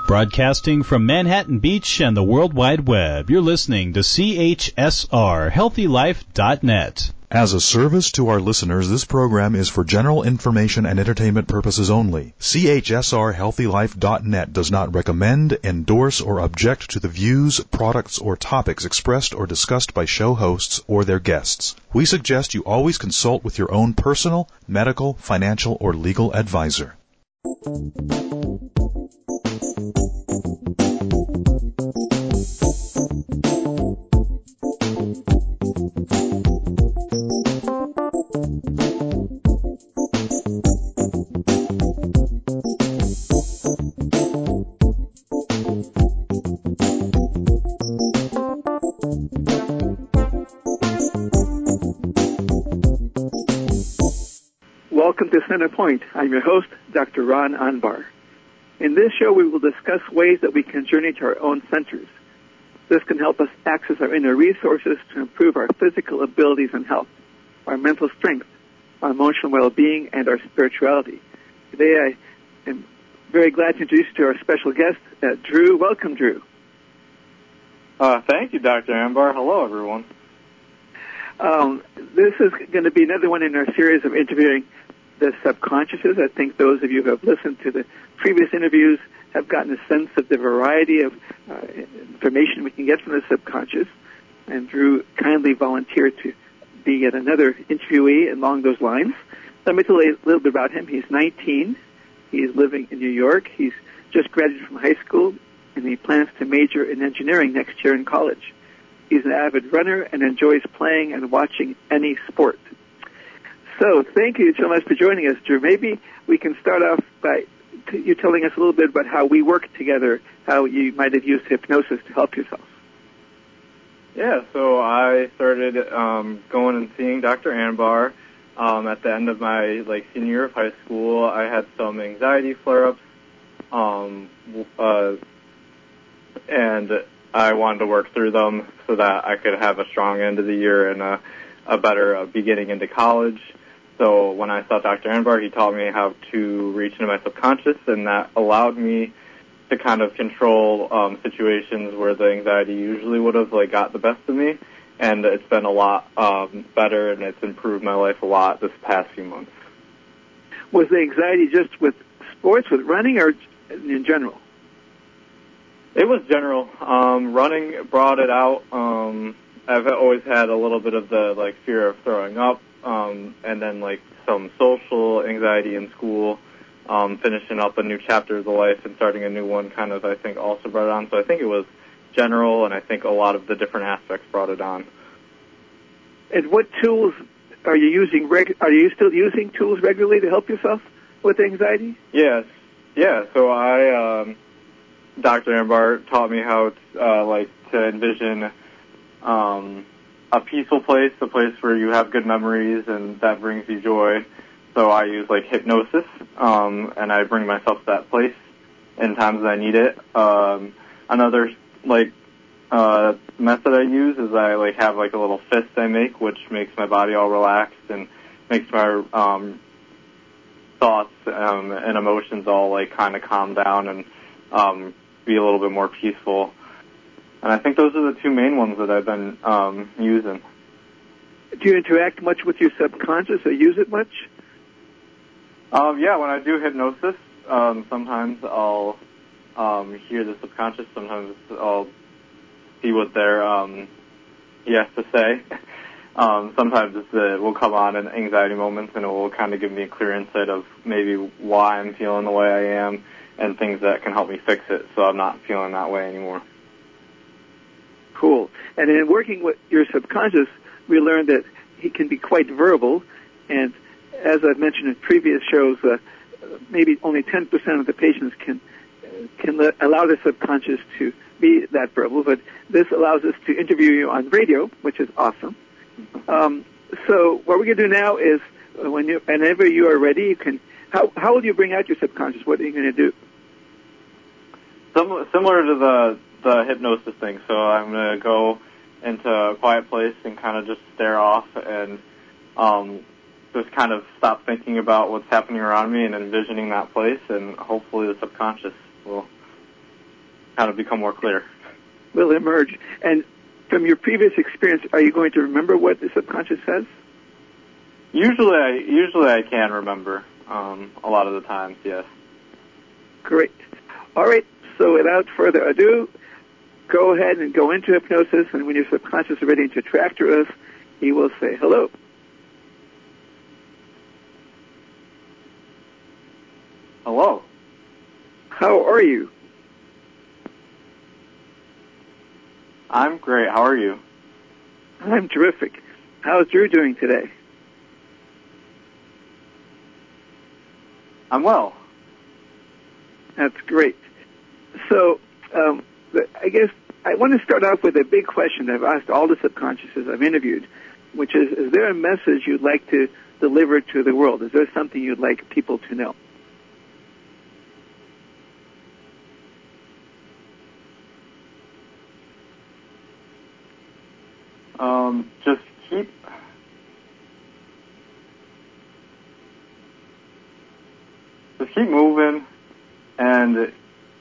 Broadcasting from Manhattan Beach and the World Wide Web, you're listening to CHSR, HealthyLife.net. As a service to our listeners, this program is for general information and entertainment purposes only. CHSR HealthyLife.net does not recommend, endorse, or object to the views, products, or topics expressed or discussed by show hosts or their guests. We suggest you always consult with your own personal, medical, financial, or legal advisor. Welcome to Center Point. I'm your host, Dr. Ron Anbar. In this show, we will discuss ways that we can journey to our own centers. This can help us access our inner resources to improve our physical abilities and health, our mental strength, our emotional well-being, and our spirituality. Today, I am very glad to introduce you to our special guest, Drew. Welcome, Drew. Thank you, Dr. Anbar. Hello, everyone. This is going to be another one in our series of interviewing the subconsciouses. I think those of you who have listened to the previous interviews have gotten a sense of the variety of information we can get from the subconscious. And Drew kindly volunteered to be yet another interviewee along those lines. Let me tell you a little bit about him. He's 19. He's living in New York. He's just graduated from high school, and he plans to major in engineering next year in college. He's an avid runner and enjoys playing and watching any sport. So thank you so much for joining us, Drew. Maybe we can start off by you telling us a little bit about how we work together, how you might have used hypnosis to help yourself. Yeah, so I started going and seeing Dr. Anbar at the end of my senior year of high school. I had some anxiety flare-ups, and I wanted to work through them so that I could have a strong end of the year and a better beginning into college. So when I saw Dr. Anbar, he taught me how to reach into my subconscious, and that allowed me to kind of control situations where the anxiety usually would have got the best of me. And it's been a lot better, and it's improved my life a lot this past few months. Was the anxiety just with sports, with running, or in general? It was general. Running brought it out. I've always had a little bit of the fear of throwing up, and then some social anxiety in school, finishing up a new chapter of the life and starting a new one kind of, I think, also brought it on. So I think it was general, and I think a lot of the different aspects brought it on. And what tools are you using? Are you still using tools regularly to help yourself with anxiety? Yes. Yeah. So Dr. Anbar taught me how to envision a peaceful place, a place where you have good memories and that brings you joy. So I use hypnosis, and I bring myself to that place in times that I need it. Another method I use is I have a little fist I make, which makes my body all relaxed and makes my thoughts and emotions all kind of calm down and be a little bit more peaceful. And I think those are the two main ones that I've been using. Do you interact much with your subconscious or use it much? Yeah, when I do hypnosis, sometimes I'll hear the subconscious. Sometimes I'll see what he has to say. Sometimes it will come on in anxiety moments, and it will kind of give me a clear insight of maybe why I'm feeling the way I am and things that can help me fix it so I'm not feeling that way anymore. Cool. And in working with your subconscious, we learned that he can be quite verbal, and as I've mentioned in previous shows, maybe only 10% of the patients can allow their subconscious to be that verbal, but this allows us to interview you on radio, which is awesome. So what we're going to do now is, whenever you are ready, you can. How will you bring out your subconscious? What are you going to do? Similar to the hypnosis thing. So I'm going to go into a quiet place and kind of just stare off and just kind of stop thinking about what's happening around me and envisioning that place, and hopefully the subconscious will kind of become more clear. Will emerge. And from your previous experience, are you going to remember what the subconscious says? Usually I can remember. A lot of the times, yes. Great. All right. So without further ado, go ahead and go into hypnosis, and when your subconscious is ready to track to us, he will say hello. Hello. How are you? I'm great. How are you? I'm terrific. How's Drew doing today? I'm well. That's great. So, I guess I want to start off with a big question that I've asked all the subconsciouses I've interviewed, which is there a message you'd like to deliver to the world? Is there something you'd like people to know? Just keep moving and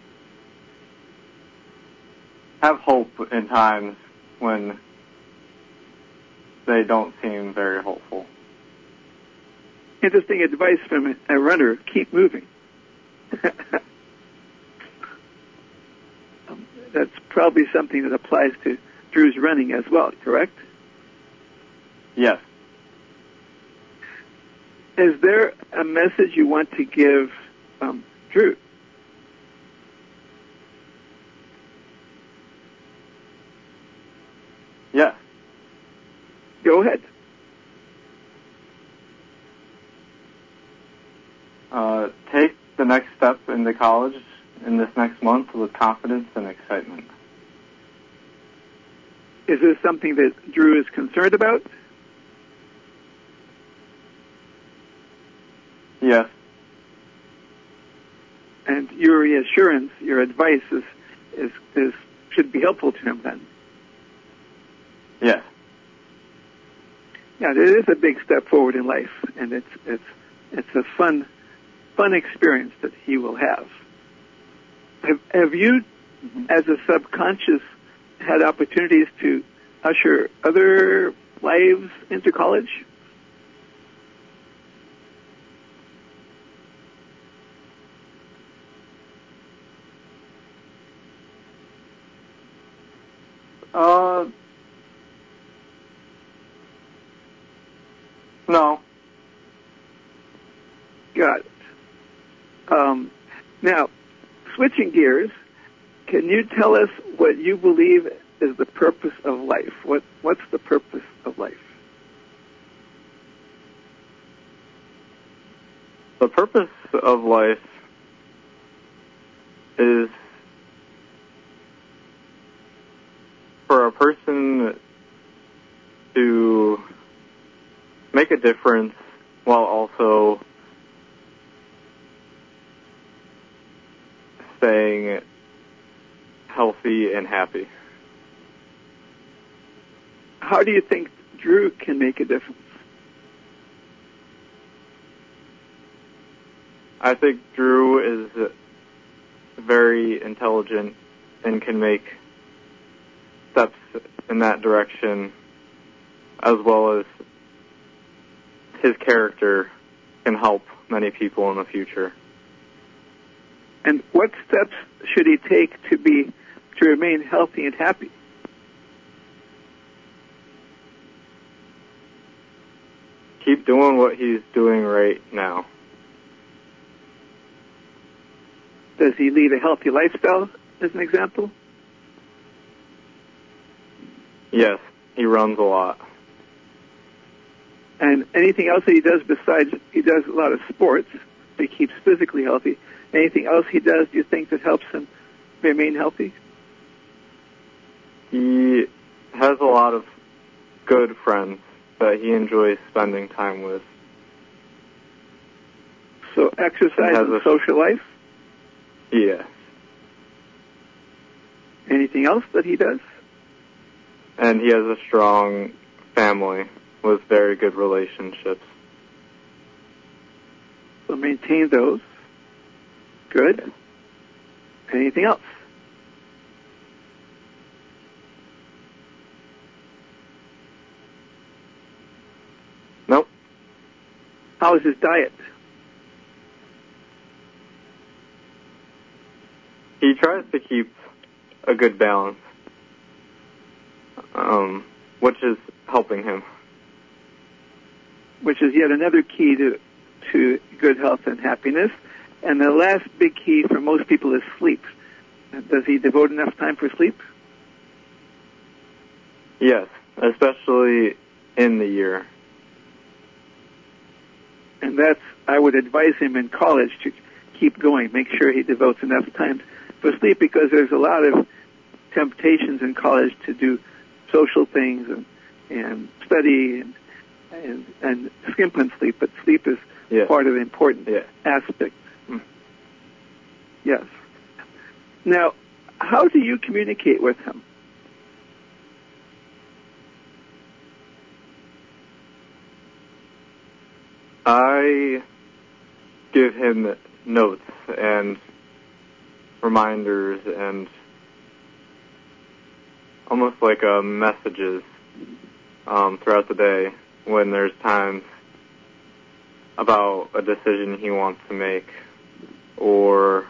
have hope in times when they don't seem very hopeful. Interesting advice from a runner. Keep moving. That's probably something that applies to Drew's running as well, correct? Yes. Is there a message you want to give Drew? Yes. Go ahead. Take the next step into college in this next month with confidence and excitement. Is this something that Drew is concerned about? Yes. And your reassurance, your advice is should be helpful to him then. Yes. Yeah, it is a big step forward in life, and it's a fun experience that he will have. Have you, as a subconscious, had opportunities to usher other lives into college? No. Got it. Now, switching gears, can you tell us what you believe is the purpose of life? What's the purpose of life? The purpose of life is for a person to make a difference while also staying healthy and happy. How do you think Drew can make a difference? I think Drew is very intelligent and can make steps in that direction, as well as his character can help many people in the future. And what steps should he take to remain healthy and happy? Keep doing what he's doing right now. Does he lead a healthy lifestyle, as an example? Yes, he runs a lot. And anything else that he does besides, he does a lot of sports, so he keeps physically healthy. Anything else he does, do you think, that helps him remain healthy? He has a lot of good friends that he enjoys spending time with. So exercise and social life? Yes. Anything else that he does? And he has a strong family with very good relationships. So maintain those. Good. Anything else? How is his diet? He tries to keep a good balance, which is helping him. Which is yet another key to good health and happiness. And the last big key for most people is sleep. Does he devote enough time for sleep? Yes, especially in the year. And I would advise him in college to keep going. Make sure he devotes enough time for sleep, because there's a lot of temptations in college to do social things and study and skimp on sleep. But sleep is part of the important aspect. Yes. Now, how do you communicate with him? I give him notes and reminders and almost like messages throughout the day when there's times about a decision he wants to make or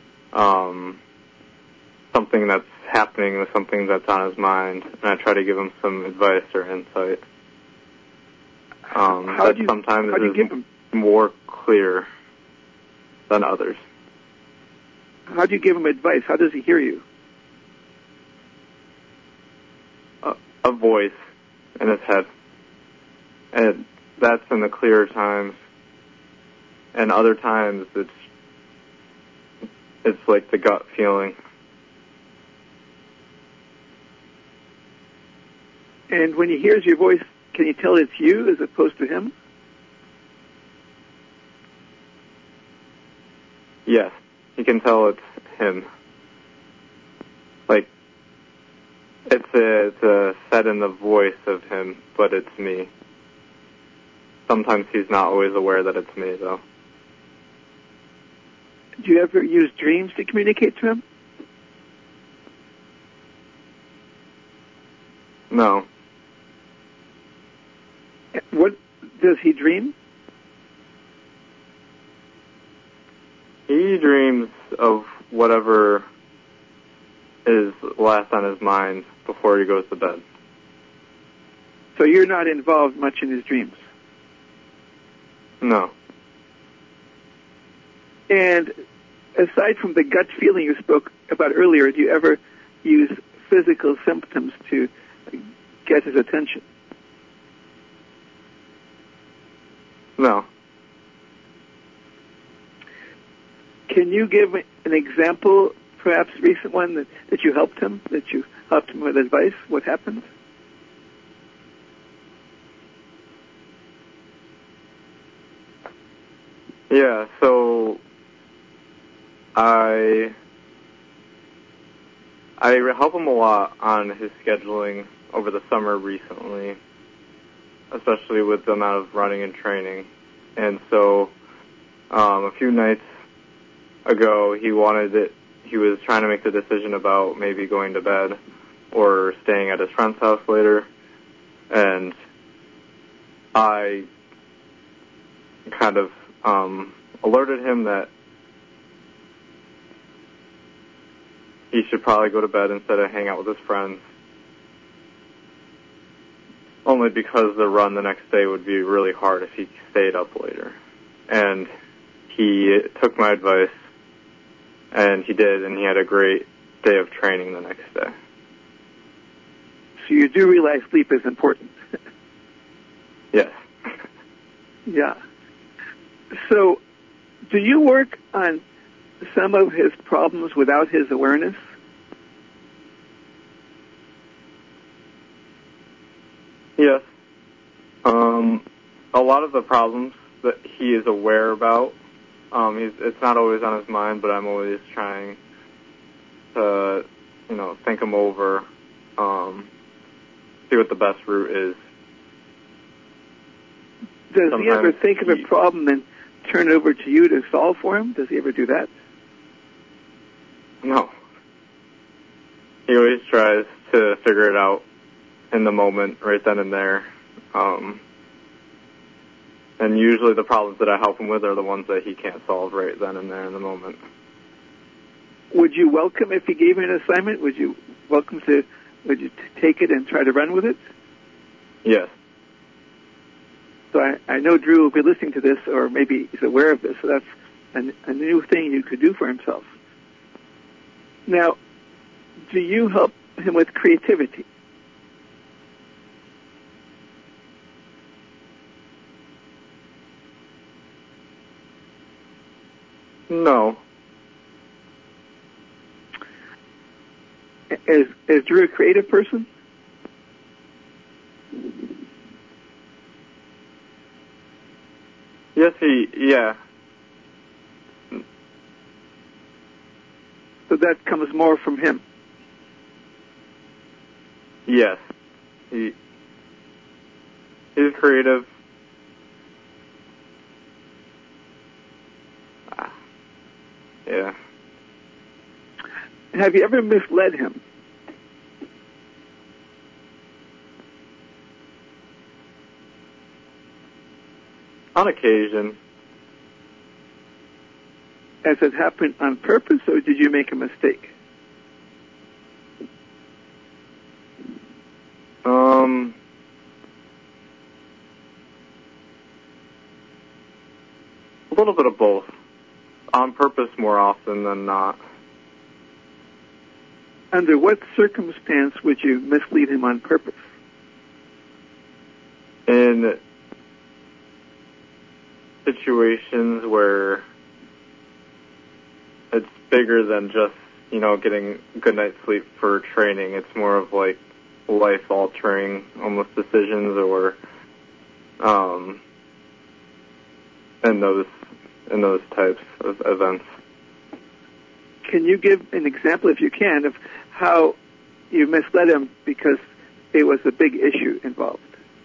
something that's happening or something that's on his mind, and I try to give him some advice or insight. Sometimes is more clear than others. How do you give him advice? How does he hear you? A voice in his head. And that's in the clearer times. And other times it's like the gut feeling. And when he hears your voice, can you tell it's you as opposed to him? Yes, he can tell it's him. Like, it's a set in the voice of him, but it's me. Sometimes he's not always aware that it's me, though. Do you ever use dreams to communicate to him? No. What does he dream? He dreams of whatever is last on his mind before he goes to bed. So you're not involved much in his dreams? No. And aside from the gut feeling you spoke about earlier, do you ever use physical symptoms to get his attention? No. Can you give an example, perhaps a recent one, that you helped him with advice? What happened? Yeah, so I help him a lot on his scheduling over the summer recently, especially with the amount of running and training. And so a few nights ago, he was trying to make the decision about maybe going to bed or staying at his friend's house later. And I kind of alerted him that he should probably go to bed instead of hang out with his friends, only because the run the next day would be really hard if he stayed up later. And he took my advice, and he did, and he had a great day of training the next day. So you do realize sleep is important. Yes. Yeah. So do you work on some of his problems without his awareness? Yes. A lot of the problems that he is aware about, it's not always on his mind, but I'm always trying to, think them over, see what the best route is. Does he ever think of a problem and turn it over to you to solve for him? Does he ever do that? No. He always tries to figure it out in the moment, right then and there. And usually the problems that I help him with are the ones that he can't solve right then and there in the moment. Would you welcome if he gave you an assignment? Would you take it and try to run with it? Yes. So I know Drew will be listening to this, or maybe he's aware of this, so that's a new thing you could do for himself. Now, do you help him with creativity? No. Is Drew a creative person? Yes, yeah. So that comes more from him. Yes. He's creative. Yeah. Have you ever misled him? On occasion. Has it happened on purpose, or did you make a mistake? A little bit of both. On purpose more often than not. Under what circumstance would you mislead him on purpose? In situations where it's bigger than just, getting a good night's sleep for training. It's more of like life-altering almost decisions or in those types of events. Can you give an example, if you can, of how you misled him because it was a big issue involved?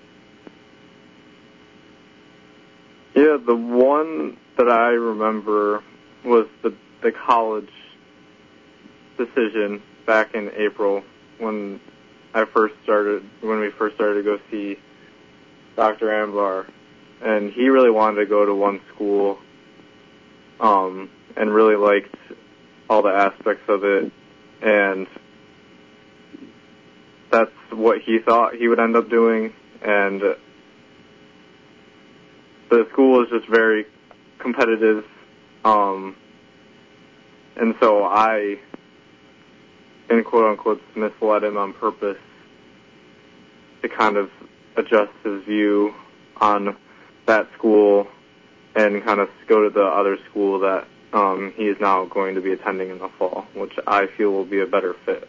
Yeah, the one that I remember was the college decision back in April when we first started to go see Dr. Ambar, and he really wanted to go to one school, and really liked all the aspects of it, and that's what he thought he would end up doing, and the school is just very competitive, and so I, in quote-unquote, misled him on purpose to kind of adjust his view on that school and kind of go to the other school that he is now going to be attending in the fall, which I feel will be a better fit.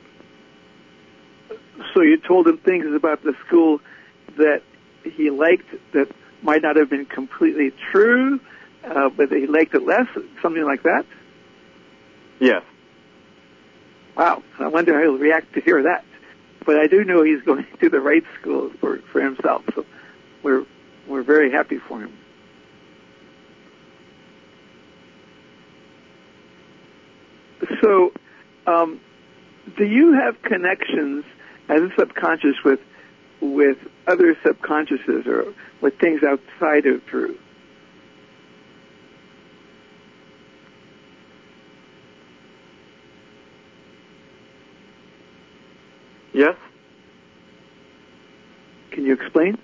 So you told him things about the school that he liked that might not have been completely true, but he liked it less, something like that? Yes. Wow, I wonder how he'll react to hear that. But I do know he's going to the right school for himself, so we're very happy for him. So, do you have connections as a subconscious with other subconsciouses or with things outside of Drew? Yes. Can you explain?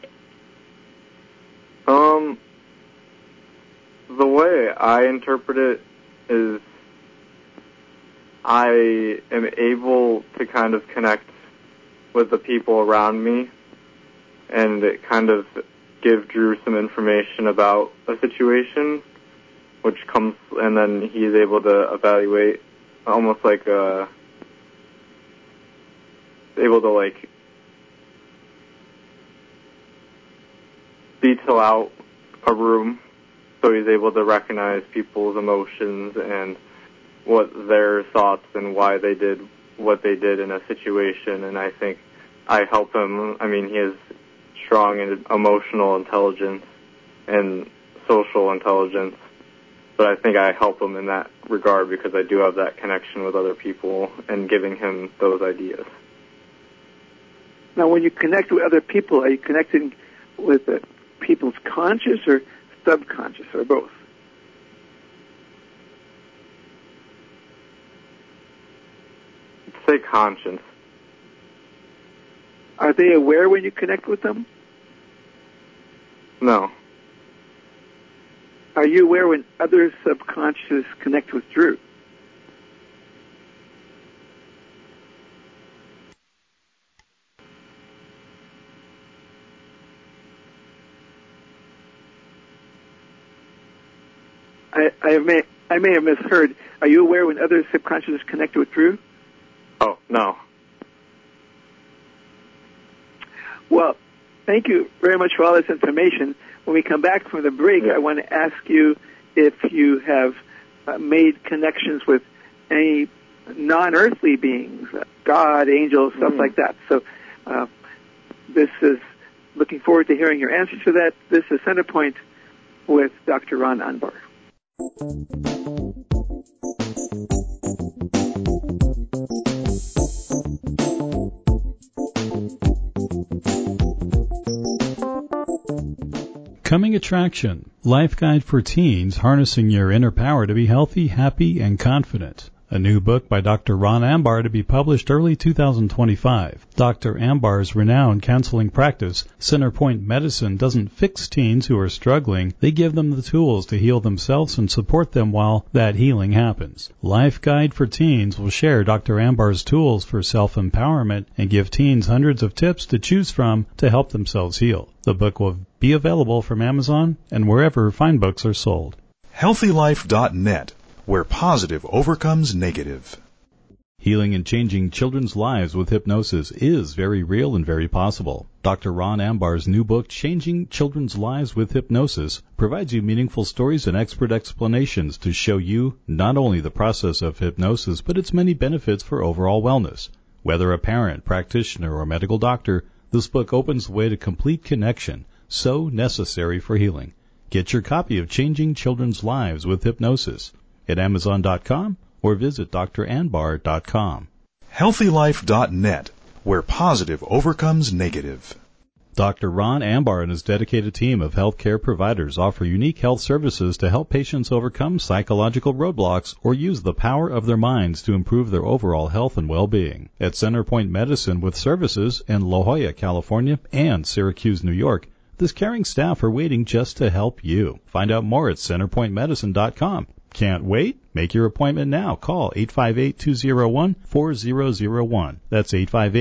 The way I interpret it is I am able to kind of connect with the people around me and kind of give Drew some information about a situation, which comes, and then he's able to evaluate, almost like able to like detail out a room, so he's able to recognize people's emotions and what their thoughts and why they did what they did in a situation. And I think I help him. I mean, he has strong emotional intelligence and social intelligence, but I think I help him in that regard because I do have that connection with other people and giving him those ideas. Now, when you connect with other people, are you connecting with people's conscious or subconscious, or both? Say conscience. Are they aware when you connect with them? No. Are you aware when other subconscious connect with Drew? I may have misheard. Are you aware when other subconscious connect with Drew? Oh, no. Well, thank you very much for all this information. When we come back from the break, I want to ask you if you have made connections with any non-earthly beings, God, angels, stuff like that. So this is, looking forward to hearing your answers to that. This is Centerpoint with Dr. Ron Anbar. Coming attraction, Life Guide for Teens, Harnessing Your Inner Power to be Healthy, Happy, and Confident. A new book by Dr. Ron Anbar to be published early 2025. Dr. Anbar's renowned counseling practice, Centerpoint Medicine, doesn't fix teens who are struggling. They give them the tools to heal themselves and support them while that healing happens. Life Guide for Teens will share Dr. Anbar's tools for self-empowerment and give teens hundreds of tips to choose from to help themselves heal. The book will be available from Amazon and wherever fine books are sold. HealthyLife.net, where positive overcomes negative. Healing and changing children's lives with hypnosis is very real and very possible. Dr. Ron Anbar's new book, Changing Children's Lives with Hypnosis, provides you meaningful stories and expert explanations to show you not only the process of hypnosis, but its many benefits for overall wellness. Whether a parent, practitioner, or medical doctor, this book opens the way to complete connection, so necessary for healing. Get your copy of Changing Children's Lives with Hypnosis at Amazon.com or visit dranbar.com. HealthyLife.net, where positive overcomes negative. Dr. Ron Anbar and his dedicated team of healthcare providers offer unique health services to help patients overcome psychological roadblocks or use the power of their minds to improve their overall health and well-being. At Centerpoint Medicine with services in La Jolla, California and Syracuse, New York, this caring staff are waiting just to help you. Find out more at centerpointmedicine.com. Can't wait? Make your appointment now. Call 858-201-4001. That's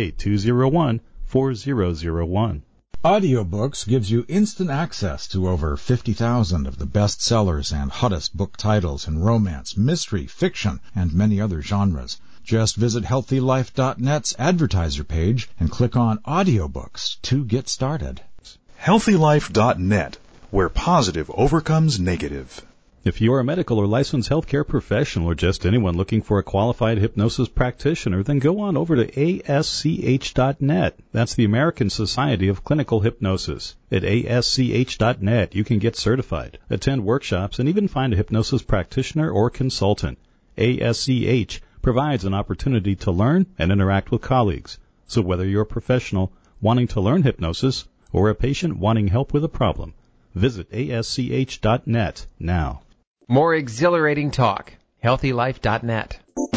858-201-4001. Audiobooks gives you instant access to over 50,000 of the best sellers and hottest book titles in romance, mystery, fiction, and many other genres. Just visit HealthyLife.net's advertiser page and click on Audiobooks to get started. HealthyLife.net, where positive overcomes negative. If you are a medical or licensed healthcare professional or just anyone looking for a qualified hypnosis practitioner, then go on over to ASCH.net. That's the American Society of Clinical Hypnosis. At ASCH.net, you can get certified, attend workshops, and even find a hypnosis practitioner or consultant. ASCH provides an opportunity to learn and interact with colleagues. So whether you're a professional wanting to learn hypnosis or a patient wanting help with a problem, visit ASCH.net now. More exhilarating talk. HealthyLife.net.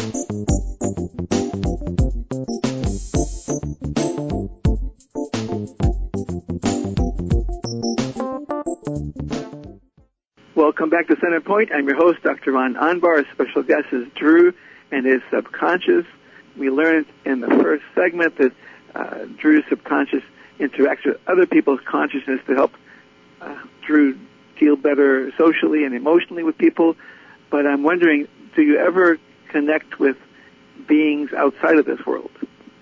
Welcome back to Centerpoint. I'm your host, Dr. Ron Anbar. Our special guest is Drew and his subconscious. We learned in the first segment that Drew's subconscious interacts with other people's consciousness to help Drew deal better socially and emotionally with people. But I'm wondering, do you ever connect with beings outside of this world?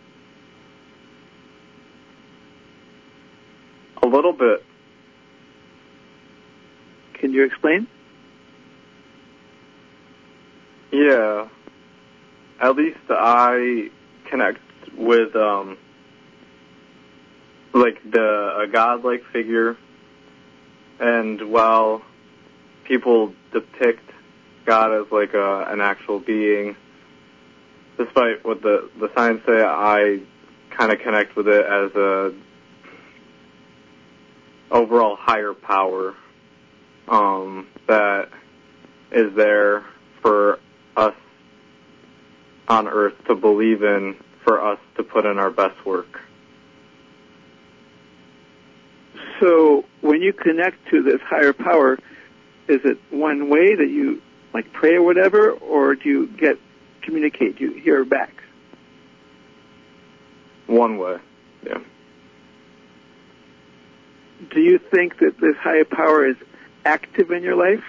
A little bit. Can you explain? Yeah. At least I connect with a godlike figure. And while people depict God as like an actual being, despite what the science say, I kind of connect with it as overall higher power that is there for us on Earth to believe in, for us to put in our best work. So when you connect to this higher power, is it one way that you like pray or whatever, or do you communicate? Do you hear back? One way, yeah. Do you think that this higher power is active in your life?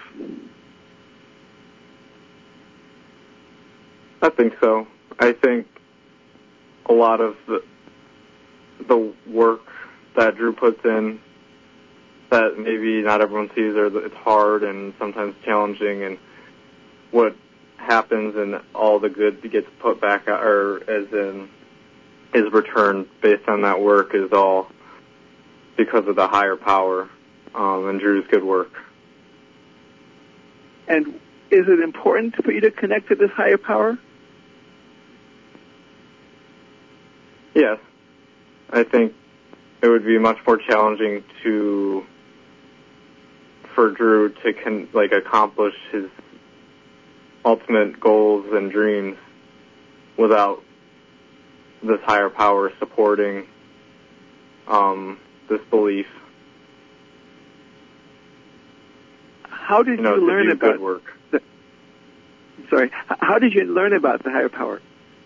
I think so. I think a lot of the work that Drew puts in that maybe not everyone sees, or it's hard and sometimes challenging, and what happens and all the good gets put back, or as in is returned based on that work, is all because of the higher power and Drew's good work. And is it important for you to connect to this higher power? Yes. I think it would be much more challenging for Drew to accomplish his ultimate goals and dreams without this higher power supporting this belief. How did you learn about good work? How did you learn about the higher power?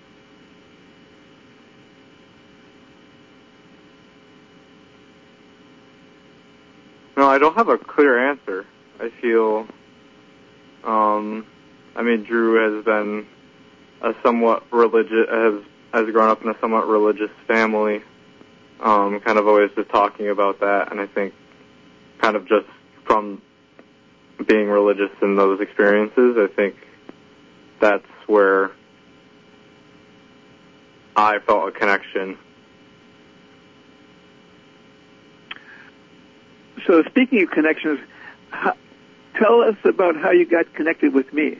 No, I don't have a clear answer. I feel, Drew has been a somewhat religious, has grown up in a somewhat religious family, kind of always just talking about that, and I think kind of just from being religious in those experiences, I think that's where I felt a connection. So speaking of connections, tell us about how you got connected with me.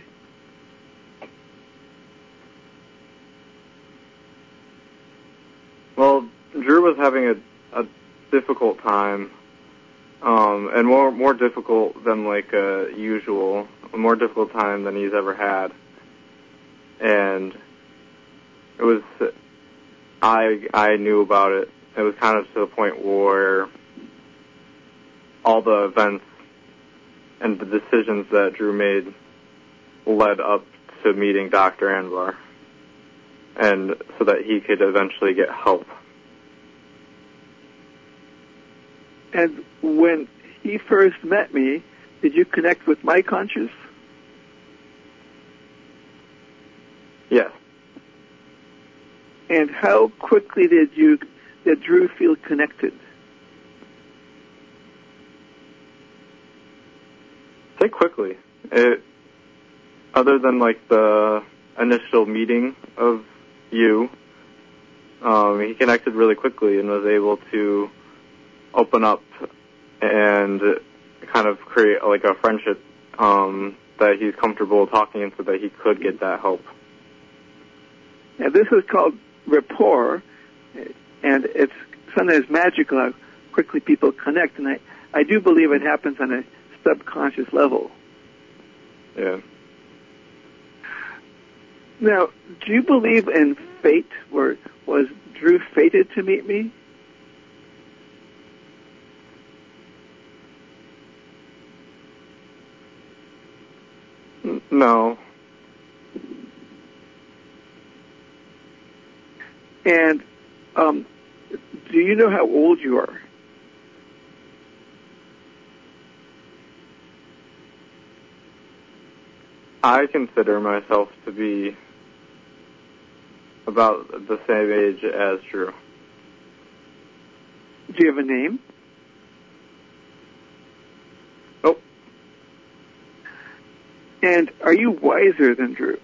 Well, Drew was having a difficult time, and more difficult than usual, a more difficult time than he's ever had. And it was, I knew about it. It was kind of to the point where all the events and the decisions that Drew made led up to meeting Dr. Anbar, and so that he could eventually get help. And when he first met me, did you connect with my conscious? Yes. And how quickly did Drew feel connected? I think quickly. Other than the initial meeting of you, he connected really quickly and was able to open up and kind of create a friendship that he's comfortable talking in, so that he could get that help. Now, this is called rapport, and it's sometimes magical how quickly people connect, and I do believe it happens on a subconscious level. Yeah. Now, do you believe in fate? Was Drew fated to meet me? No. And do you know how old you are? I consider myself to be about the same age as Drew. Do you have a name? Nope. And are you wiser than Drew?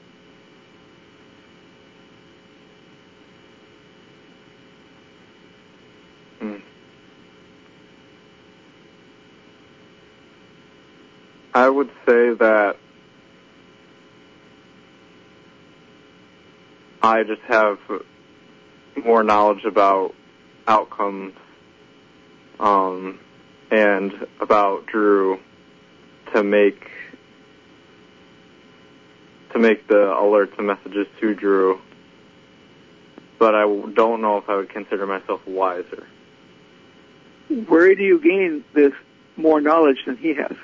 I would say that I just have more knowledge about outcomes and about Drew to make the alerts and messages to Drew, but I don't know if I would consider myself wiser. Where do you gain this more knowledge than he has?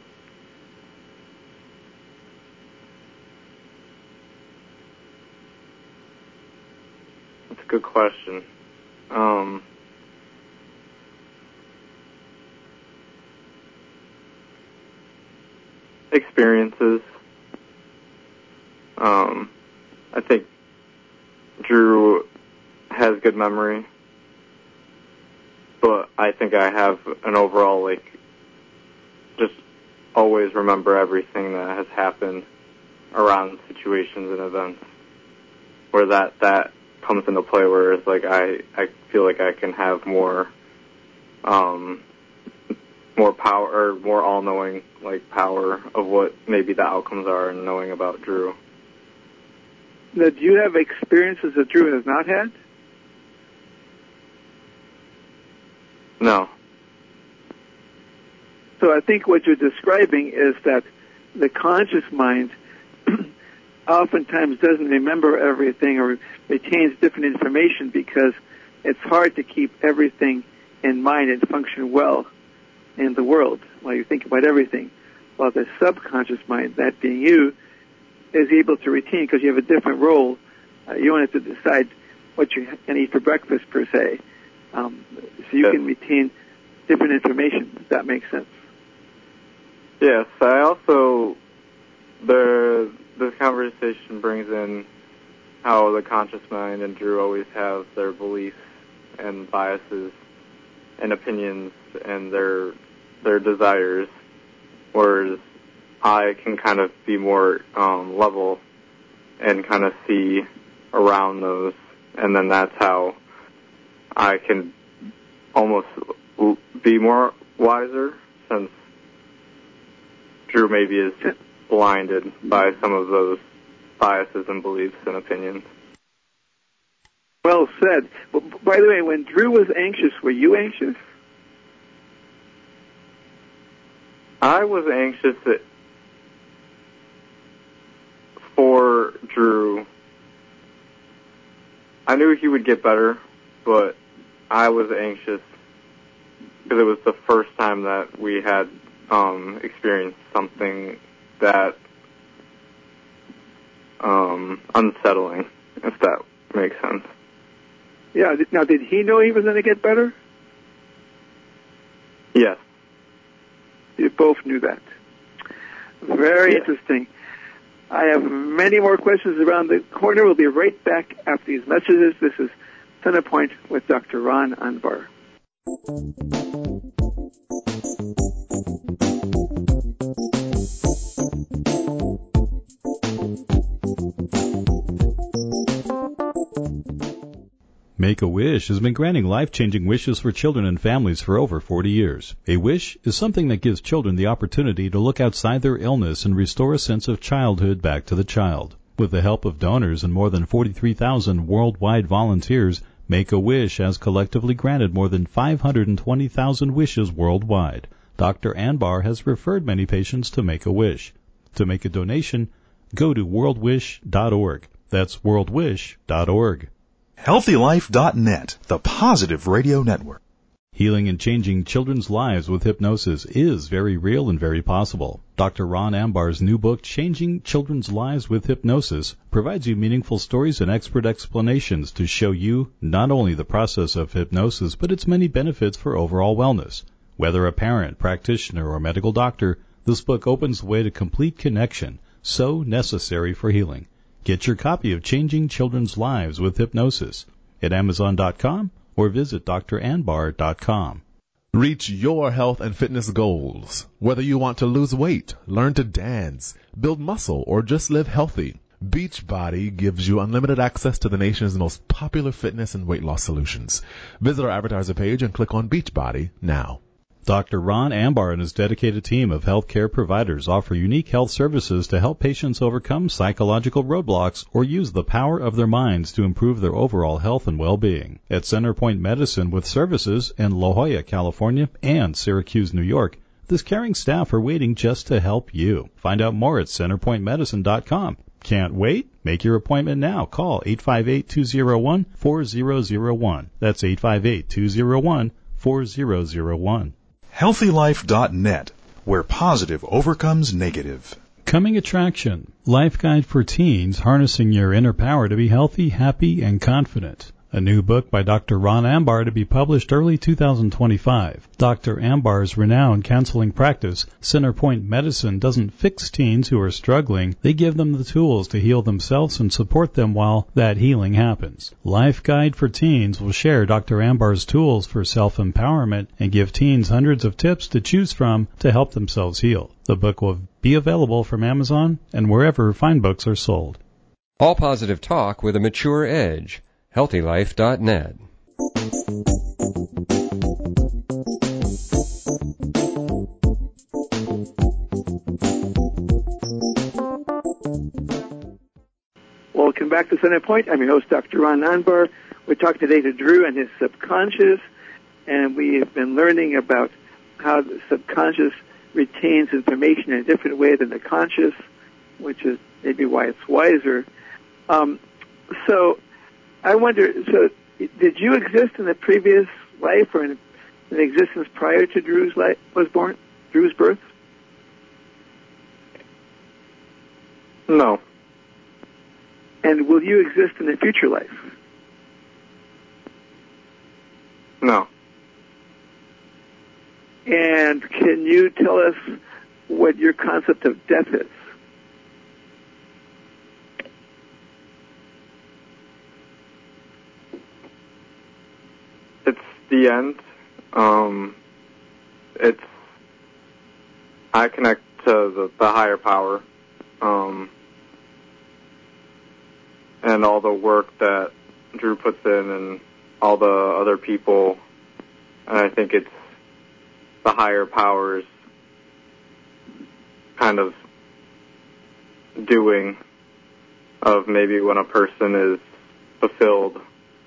That's a good question. Experiences. I think Drew has good memory, but I think I have an overall, just always remember everything that has happened around situations and events, where that comes into play, where it's I feel like I can have more power, or more all-knowing, power of what maybe the outcomes are, and knowing about Drew. Now, do you have experiences that Drew has not had? No. So I think what you're describing is that the conscious mind oftentimes doesn't remember everything or retains different information because it's hard to keep everything in mind and function well in the world while you think about everything. While the subconscious mind, that being you, is able to retain, because you have a different role. You don't have to decide what you're going to eat for breakfast, per se. So you can retain different information, if that makes sense. Yes, I also, this conversation brings in how the conscious mind and Drew always have their beliefs and biases and opinions and their desires, whereas I can kind of be more level and kind of see around those, and then that's how I can almost be more wiser, since Drew maybe is blinded by some of those biases and beliefs and opinions. Well said. By the way, when Drew was anxious, were you anxious? I was anxious for Drew. I knew he would get better, but I was anxious because it was the first time that we had experienced something that unsettling, if that makes sense. Yeah. Now, did he know he was going to get better? Yes. You both knew that. Very interesting. I have many more questions around the corner. We'll be right back after these messages. This is Centerpoint with Dr. Ron Anbar. Make-A-Wish has been granting life-changing wishes for children and families for over 40 years. A wish is something that gives children the opportunity to look outside their illness and restore a sense of childhood back to the child. With the help of donors and more than 43,000 worldwide volunteers, Make-A-Wish has collectively granted more than 520,000 wishes worldwide. Dr. Anbar has referred many patients to Make-A-Wish. To make a donation, go to worldwish.org. That's worldwish.org. HealthyLife.net, the positive radio network. Healing and changing children's lives with hypnosis is very real and very possible. Dr. Ron Ambar's new book, Changing Children's Lives with Hypnosis, provides you meaningful stories and expert explanations to show you not only the process of hypnosis, but its many benefits for overall wellness. Whether a parent, practitioner, or medical doctor, this book opens the way to complete connection, so necessary for healing. Get your copy of Changing Children's Lives with Hypnosis at Amazon.com or visit dranbar.com. Reach your health and fitness goals. Whether you want to lose weight, learn to dance, build muscle, or just live healthy, Beachbody gives you unlimited access to the nation's most popular fitness and weight loss solutions. Visit our advertiser page and click on Beachbody now. Dr. Ron Ambar and his dedicated team of healthcare providers offer unique health services to help patients overcome psychological roadblocks or use the power of their minds to improve their overall health and well-being. At Centerpoint Medicine with services in La Jolla, California and Syracuse, New York, this caring staff are waiting just to help you. Find out more at centerpointmedicine.com. Can't wait? Make your appointment now. Call 858-201-4001. That's 858-201-4001. HealthyLife.net, where positive overcomes negative. Coming attraction, Life Guide for Teens, harnessing your inner power to be healthy, happy, and confident. A new book by Dr. Ron Ambar to be published early 2025. Dr. Ambar's renowned counseling practice, Centerpoint Medicine, doesn't fix teens who are struggling. They give them the tools to heal themselves and support them while that healing happens. Life Guide for Teens will share Dr. Ambar's tools for self-empowerment and give teens hundreds of tips to choose from to help themselves heal. The book will be available from Amazon and wherever fine books are sold. All positive talk with a mature edge. HealthyLife.net. Welcome back to Center Point. I'm your host, Dr. Ron Ambar. We're talking today to Drew and his subconscious, and we have been learning about how the subconscious retains information in a different way than the conscious, which is maybe why it's wiser. So I wonder, did you exist in a previous life or in an existence prior to Drew's birth? No. And will you exist in a future life? No. And can you tell us what your concept of death is? It's the end. I connect to the higher power, and all the work that Drew puts in and all the other people, and I think it's the higher powers kind of doing of maybe when a person is fulfilled,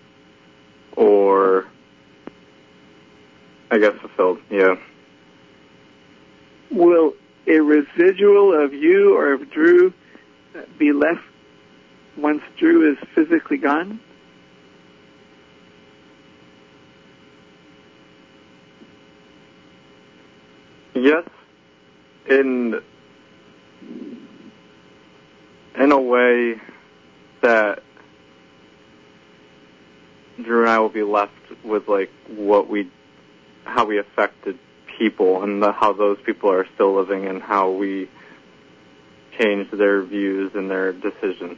or I guess fulfilled, yeah. Will a residual of you or of Drew be left once Drew is physically gone? Yes, in a way that Drew and I will be left with like how we affected people and how those people are still living and how we changed their views and their decisions.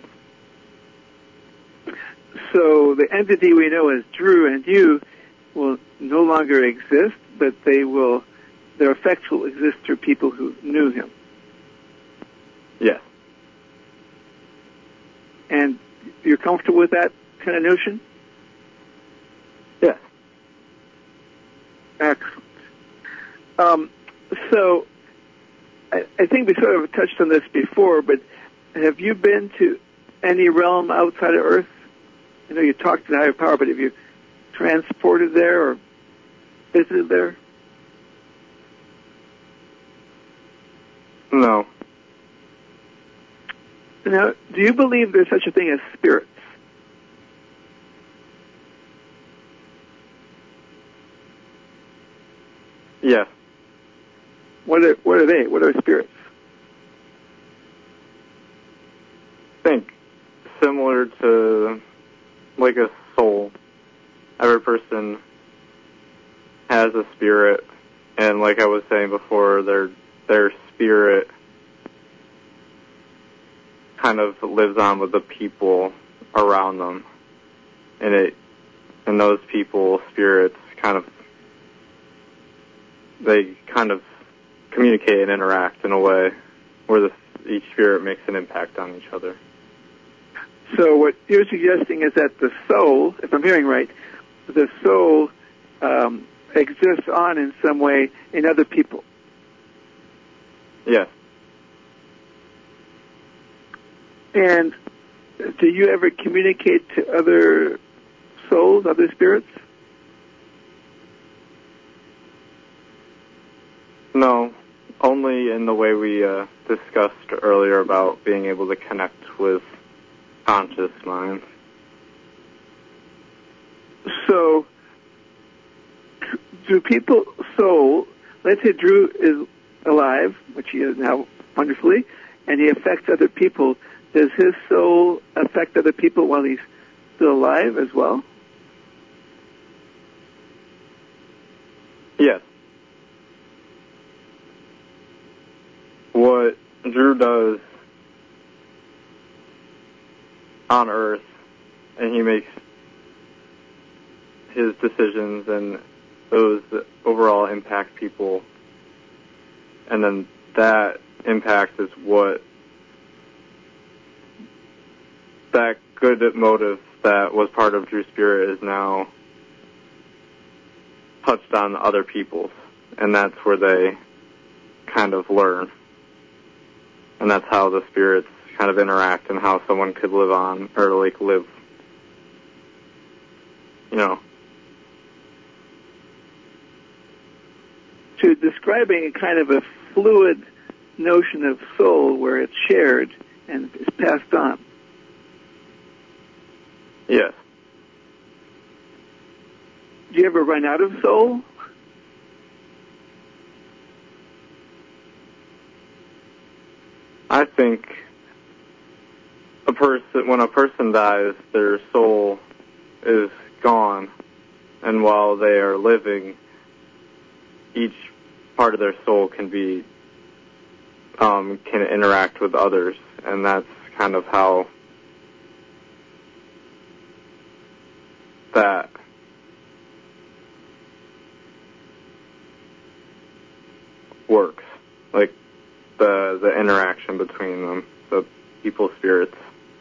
So the entity we know as Drew and you will no longer exist, but their effects will exist through people who knew him. Yes. And you're comfortable with that kind of notion? Yes. Excellent. So I think we sort of touched on this before, but have you been to any realm outside of Earth? I know you talked to the higher power, but have you transported there or visited there? No. Now, do you believe there's such a thing as spirits? Yes. What are they? What are spirits? I think similar to like a soul. Every person has a spirit, and like I was saying before, their spirit kind of lives on with the people around them, and those people spirits they kind of communicate and interact in a way where each spirit makes an impact on each other. So what you're suggesting is that the soul, if I'm hearing right, the soul exists on in some way in other people. Yes. And do you ever communicate to other souls, other spirits? No, only in the way we discussed earlier about being able to connect with conscious minds. So, do people, let's say Drew is alive, which he is now wonderfully, and he affects other people. Does his soul affect other people while he's still alive as well? Yes. What Drew does on Earth, and he makes his decisions, and those overall impact people, and then that impact is what that good motive that was part of Drew's spirit is now touched on other people's, and that's where they kind of learn. And that's how the spirits kind of interact and how someone could live on, or like live, you know. To describing a kind of a fluid notion of soul where it's shared and is passed on. Yes. Do you ever run out of soul? I think when a person dies, their soul is gone, and while they are living, each part of their soul can interact with others, and that's kind of how that works, like the interaction between them, the people's spirits.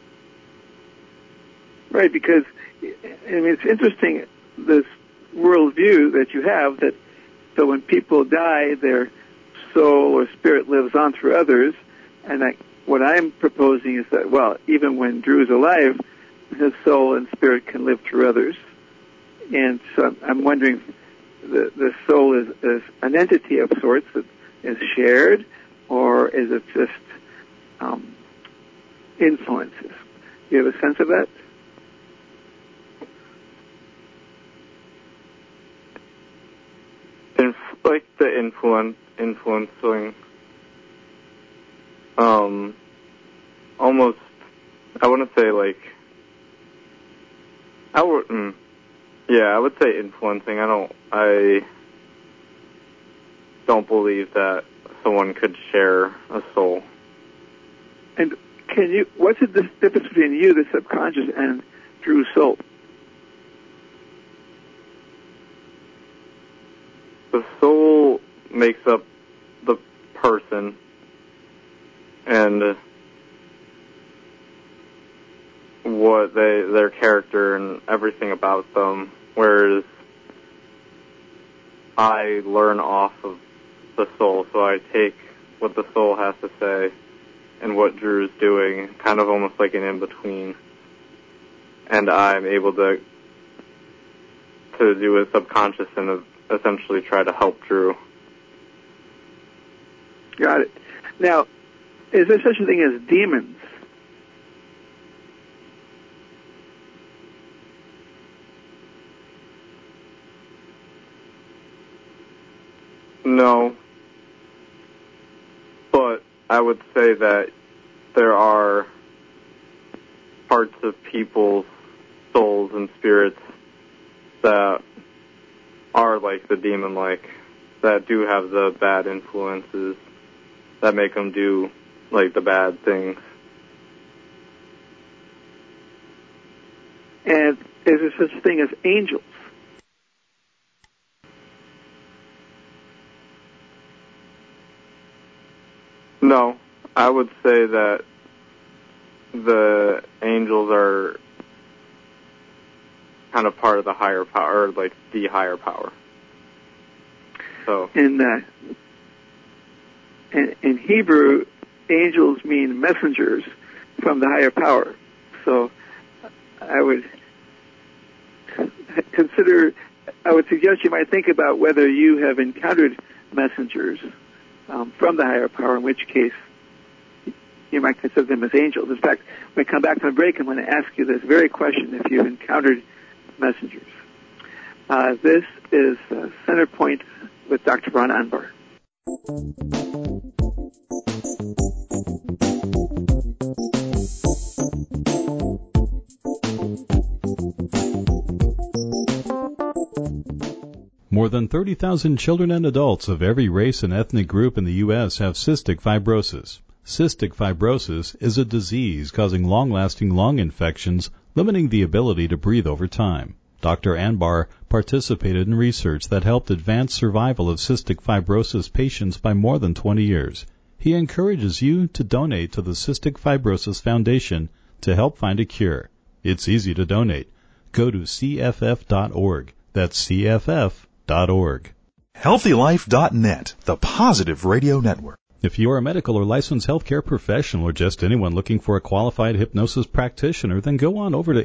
Right, because it's interesting, this worldview that you have, that so when people die, their soul or spirit lives on through others, and what I'm proposing is that, well, even when Drew's alive, his soul and spirit can live through others. And so I'm wondering, the soul is an entity of sorts that is shared, or is it just influences? Do you have a sense of that? Like the influencing, almost, I wouldn't say like, I would say influencing. I don't believe that someone could share a soul. And what's the difference between you, the subconscious, and Drew's soul? The soul makes up the person, and what their character and everything about them, whereas I learn off of the soul, so I take what the soul has to say and what Drew's doing, kind of almost like an in-between, and I'm able to do a subconscious and essentially try to help Drew. Got it. Now, is there such a thing as demons? No, but I would say that there are parts of people's souls and spirits that are like the demon-like, that do have the bad influences, that make them do like the bad things. And is there such a thing as angels? No, I would say that the angels are kind of part of the higher power, like the higher power. so? In Hebrew, angels mean messengers from the higher power. So I would suggest you might think about whether you have encountered messengers from the higher power, in which case you might consider them as angels. In fact, when we come back from the break, I'm going to ask you this very question, if you've encountered messengers. This is Center Point with Dr. Ron Anbar. More than 30,000 children and adults of every race and ethnic group in the U.S. have cystic fibrosis. Cystic fibrosis is a disease causing long-lasting lung infections, limiting the ability to breathe over time. Dr. Anbar participated in research that helped advance survival of cystic fibrosis patients by more than 20 years. He encourages you to donate to the Cystic Fibrosis Foundation to help find a cure. It's easy to donate. Go to cff.org. That's cff.org. HealthyLife.net, the positive radio network. If you are a medical or licensed healthcare professional or just anyone looking for a qualified hypnosis practitioner, then go on over to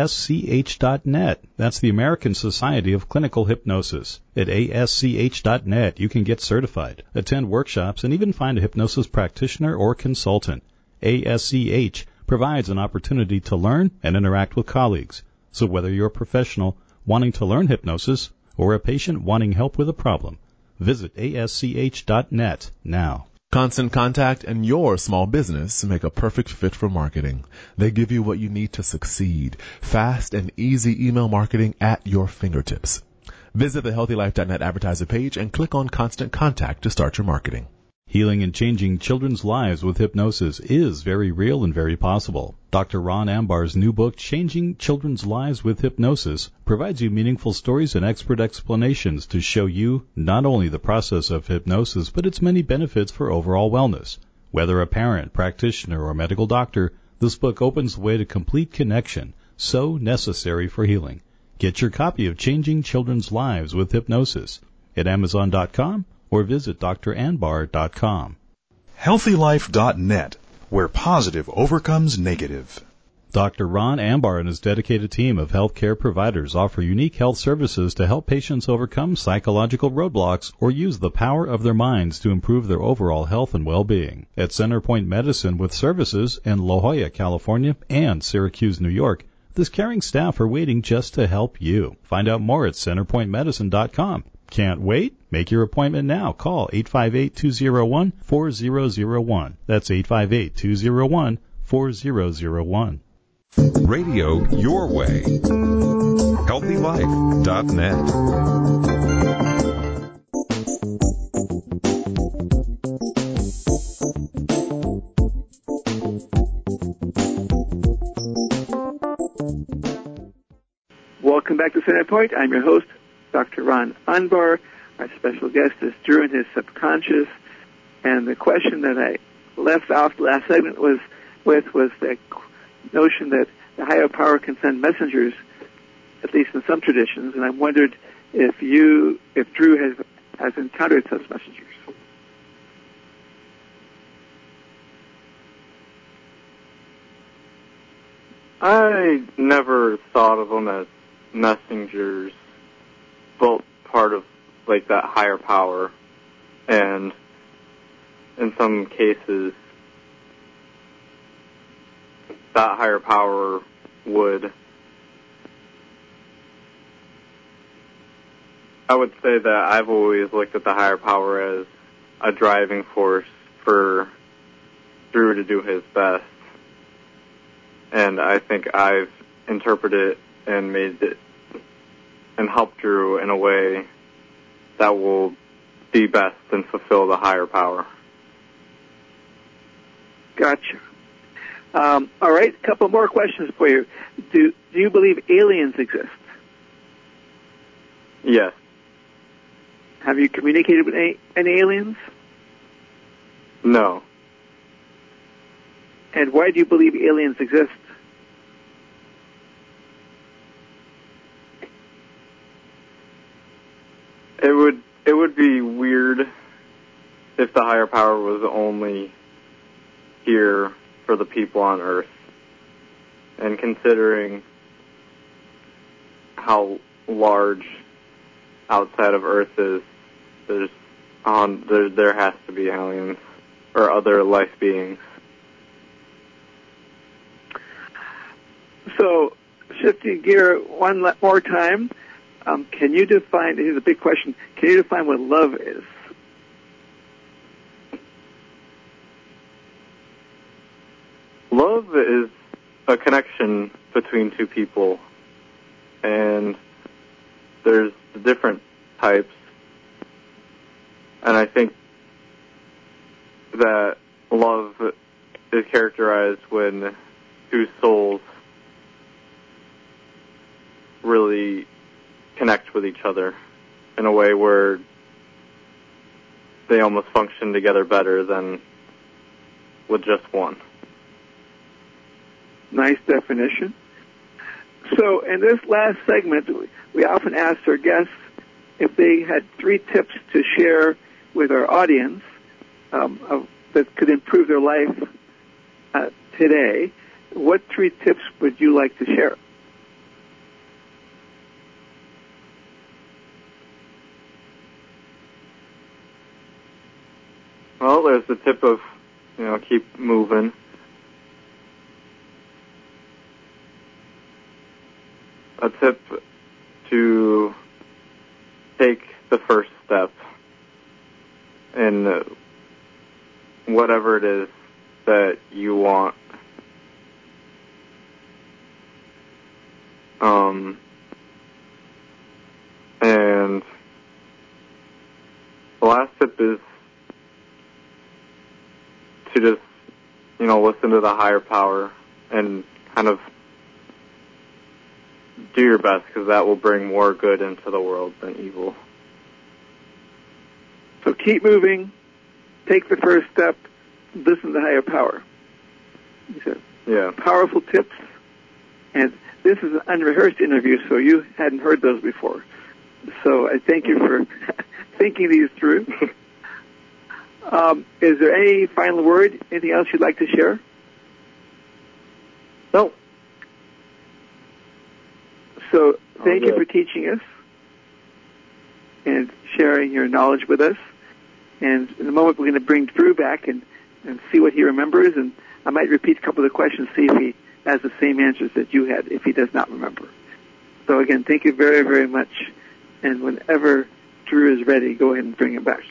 ASCH.net. That's the American Society of Clinical Hypnosis. At ASCH.net, you can get certified, attend workshops, and even find a hypnosis practitioner or consultant. ASCH provides an opportunity to learn and interact with colleagues. So whether you're a professional wanting to learn hypnosis or a patient wanting help with a problem, visit ASCH.net now. Constant Contact and your small business make a perfect fit for marketing. They give you what you need to succeed. Fast and easy email marketing at your fingertips. Visit the HealthyLife.net advertiser page and click on Constant Contact to start your marketing. Healing and changing children's lives with hypnosis is very real and very possible. Dr. Ron Ambar's new book, Changing Children's Lives with Hypnosis, provides you meaningful stories and expert explanations to show you not only the process of hypnosis, but its many benefits for overall wellness. Whether a parent, practitioner, or medical doctor, this book opens the way to complete connection, so necessary for healing. Get your copy of Changing Children's Lives with Hypnosis at Amazon.com or visit dranbar.com. HealthyLife.net, where positive overcomes negative. Dr. Ron Ambar and his dedicated team of healthcare providers offer unique health services to help patients overcome psychological roadblocks or use the power of their minds to improve their overall health and well-being. At Centerpoint Medicine with services in La Jolla, California and Syracuse, New York, this caring staff are waiting just to help you. Find out more at centerpointmedicine.com. Can't wait? Make your appointment now. Call 858-201-4001. That's 858-201-4001. Radio your way. HealthyLife.net. Welcome back to Center Point. I'm your host, Dr. Ron Anbar. Our special guest is Drew and his subconscious. And the question that I left off the last segment was the notion that the higher power can send messengers, at least in some traditions. And I wondered if Drew has encountered such messengers. I never thought of them as messengers, but part of like that higher power, and in some cases that higher power would, I would say that I've always looked at the higher power as a driving force for Drew to do his best, and I think I've interpreted it and made it and help Drew in a way that will be best and fulfill the higher power. Gotcha. All right, a couple more questions for you. Do you believe aliens exist? Yes. Have you communicated with any aliens? No. And why do you believe aliens exist? it would be weird if the higher power was only here for the people on Earth. And considering how large outside of Earth is, there has to be aliens or other life beings. So, shifting gear one more time, can you define, here's a big question, can you define what love is? Love is a connection between two people, and there's different types, and I think that love is characterized when two souls really connect with each other in a way where they almost function together better than with just one. Nice definition. So in this last segment, we often ask our guests if they had 3 tips to share with our audience that could improve their life today. What 3 tips would you like to share? Well, there's the tip of, keep moving. A tip to take the first step in whatever it is that you want. And the last tip is to just, listen to the higher power and kind of do your best, because that will bring more good into the world than evil. So keep moving, take the first step, listen to the higher power. You said, yeah. Powerful tips. And this is an unrehearsed interview, so you hadn't heard those before. So I thank you for thinking these through. Is there any final word? Anything else you'd like to share? No. So thank you for teaching us and sharing your knowledge with us. And in a moment, we're going to bring Drew back and see what he remembers. And I might repeat a couple of the questions, see if he has the same answers that you had, if he does not remember. So again, thank you very, very much. And whenever Drew is ready, go ahead and bring him back.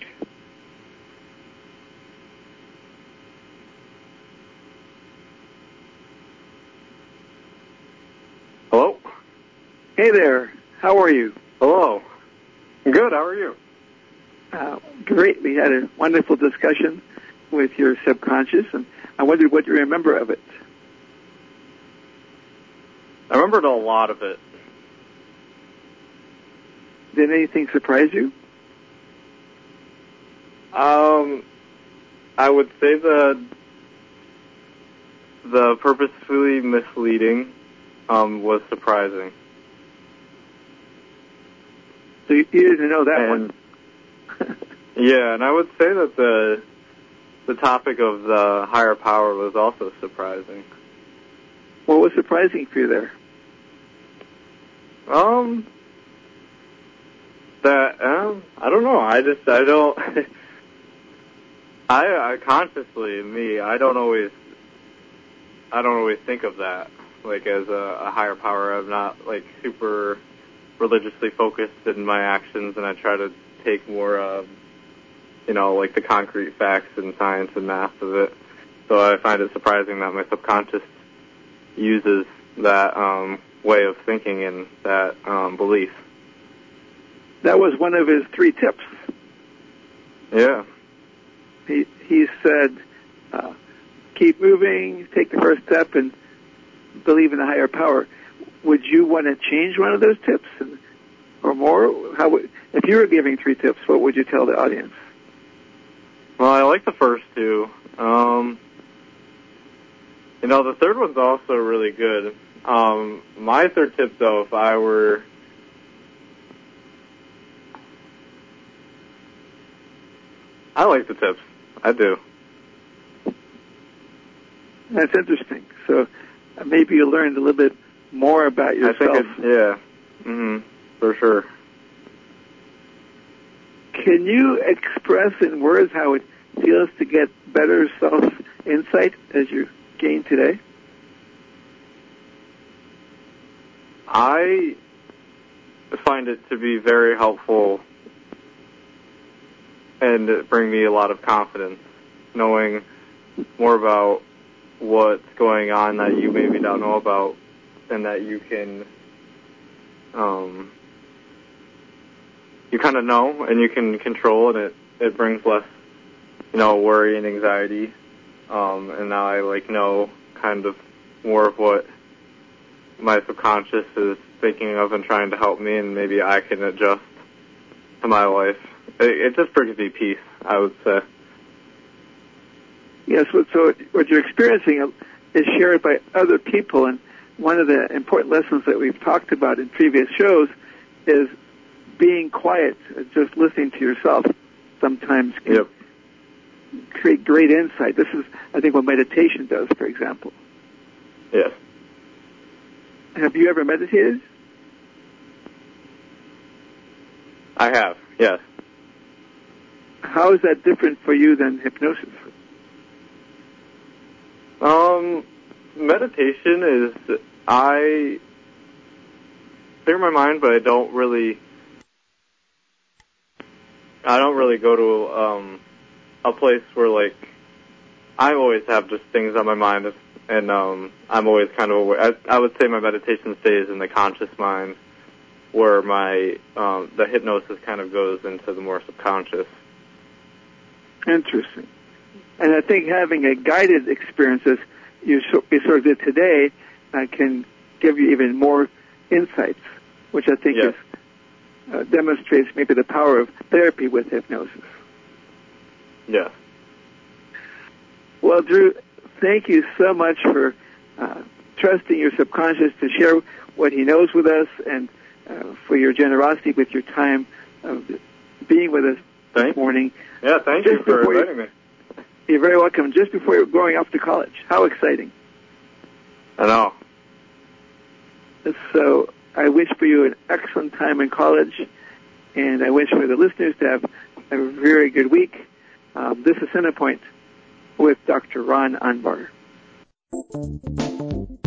Hello? Hey there. How are you? Hello. Good. How are you? Great. We had a wonderful discussion with your subconscious, and I wondered what you remember of it. I remembered a lot of it. Did anything surprise you? I would say the purposefully misleading was surprising. So you didn't know that one. Yeah, and I would say that the topic of the higher power was also surprising. What was surprising for you there? I don't know. I don't. I consciously, I don't always think of that like as a higher power. I'm not like super religiously focused in my actions, and I try to take more, like the concrete facts and science and math of it. So I find it surprising that my subconscious uses that way of thinking and that belief. That was one of his 3 tips. Yeah. He said, keep moving, take the first step, and believe in a higher power. Would you want to change one of those tips or more? If you were giving 3 tips, what would you tell the audience? Well, I like the first 2. The third one's also really good. My third tip, though, if I were I like the tips. I do. That's interesting. So maybe you learned a little bit more about yourself. For sure. Can you express in words how it feels to get better self-insight as you gain today? I find it to be very helpful and bring me a lot of confidence, knowing more about what's going on that you maybe don't know about, and that you can, you kind of know and you can control, and it brings less, worry and anxiety. And now I know kind of more of what my subconscious is thinking of and trying to help me, and maybe I can adjust to my life. It just brings me peace, I would say. Yes, so what you're experiencing is shared by other people, and one of the important lessons that we've talked about in previous shows is being quiet, just listening to yourself sometimes can create great insight. This is, I think, what meditation does, for example. Yes. Have you ever meditated? I have, yes. How is that different for you than hypnosis? Meditation is, I clear my mind, but I don't really go to a place where I always have just things on my mind, and I'm always kind of aware. I would say my meditation stays in the conscious mind, where my the hypnosis kind of goes into the more subconscious. Interesting. And I think having a guided experience as you sort of did today can give you even more insights, which I think demonstrates maybe the power of therapy with hypnosis. Yeah. Well, Drew, thank you so much for trusting your subconscious to share what he knows with us, and for your generosity with your time of being with us this morning. Yeah, thank you for inviting me. You're very welcome. Just before you're going off to college. How exciting. I know. So I wish for you an excellent time in college, and I wish for the listeners to have a very good week. This is Centerpoint with Dr. Ron Anbar.